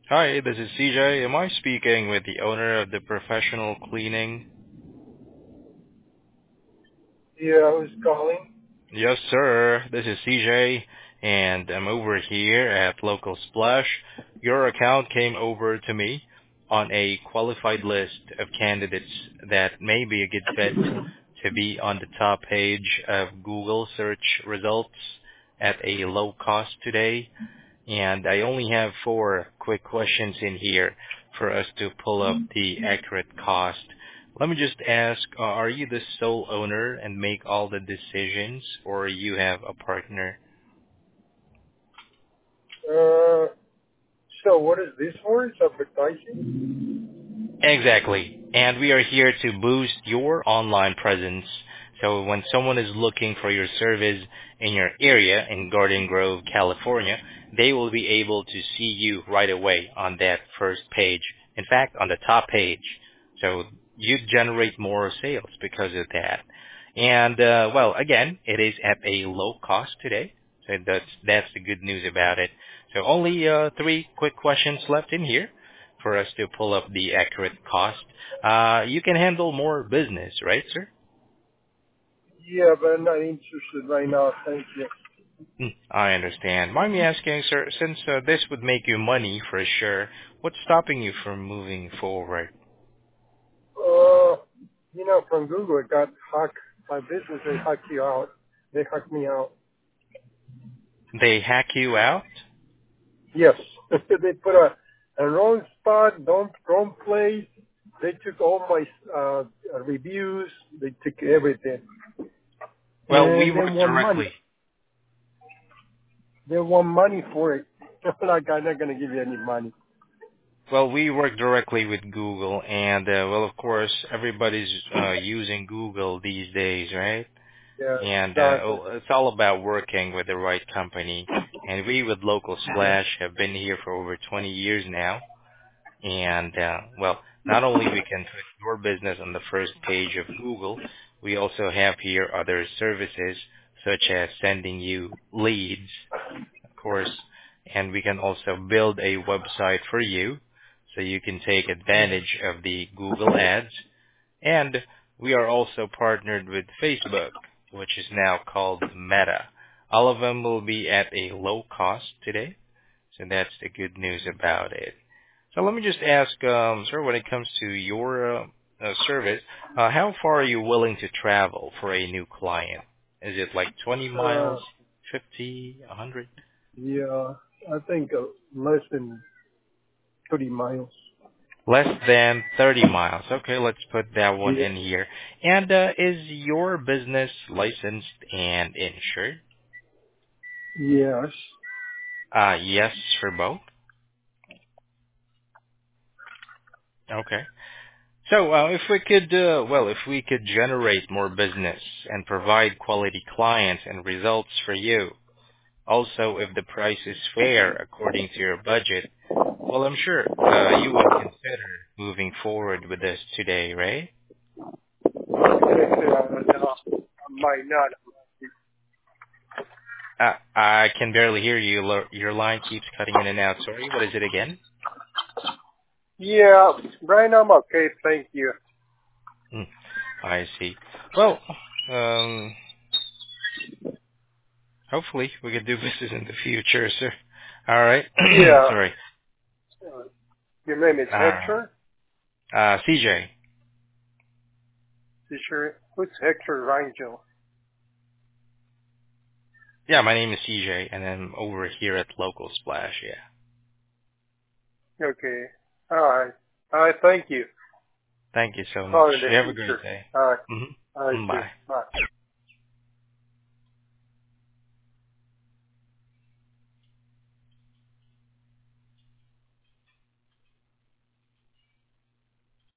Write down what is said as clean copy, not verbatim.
Hi, this is CJ. Am I speaking with the owner of the professional cleaning? Yeah, who's calling? Yes, sir. This is CJ, and I'm over here at Local Splash. Your account came over to me on a qualified list of candidates that may be a good fit to be on the top page of Google search results at a low cost today. And I only have four quick questions in here for us to pull up the accurate cost. Let me just ask, are you the sole owner and make all the decisions, or you have a partner? Uh, so what is this for? It's advertising? Exactly. And we are here to boost your online presence. So when someone is looking for your service in your area in Garden Grove, California, they will be able to see you right away on that first page. In fact, on the top page. So you generate more sales because of that. And well, again, it is at a low cost today. So that's the good news about it. So only three quick questions left in here for us to pull up the accurate cost. You can handle more business, right, sir? Yeah, but I'm not interested right now. Thank you. I understand. Mind me asking, sir, since this would make you money for sure, what's stopping you from moving forward? Uh, from Google, it got hacked. My business, they hacked you out. They hacked me out. They hack you out? Yes. They put a wrong spot, wrong place. They took all my reviews. They took everything. Well, we And they work want money. directly. They want money for it. Like, I'm not going to give you any money. Well, we work directly with Google, and well, of course, everybody's using Google these days, right? Yeah, And exactly. it's all about working with the right company. And we with Local Splash have been here for over 20 years now. And well, not only we can put your business on the first page of Google, we also have here other services such as sending you leads, of course, and we can also build a website for you so you can take advantage of the Google ads. And we are also partnered with Facebook, which is now called Meta. All of them will be at a low cost today, so that's the good news about it. So let me just ask, sir, when it comes to your service, how far are you willing to travel for a new client? Is it like 20 Uh, miles, 50, 100? yeah, I think less than 30 miles. Less than 30 miles. Okay, let's put that one Yeah. in here. And is your business licensed and insured? Yes. Yes for both. Okay. So, if we could generate more business and provide quality clients and results for you, also if the price is fair according to your budget, well, I'm sure you would consider moving forward with this today, right? No, I might not. I can barely hear you. Your line keeps cutting in and out. Sorry, what is it again? Yeah, right now I'm okay. Thank you. Hmm, I see. Well, um, hopefully we can do business in the future, sir. All right. Yeah. Sorry. Uh, your name is Hector? CJ. You sure? Who's Hector Rangel? Yeah, my name is CJ, and I'm over here at Local Splash. Yeah. Okay. All right. All right. Thank you. Thank you so much. Call in the You have a great future. day. All right. All right. Mm-hmm. See you. Bye. Bye.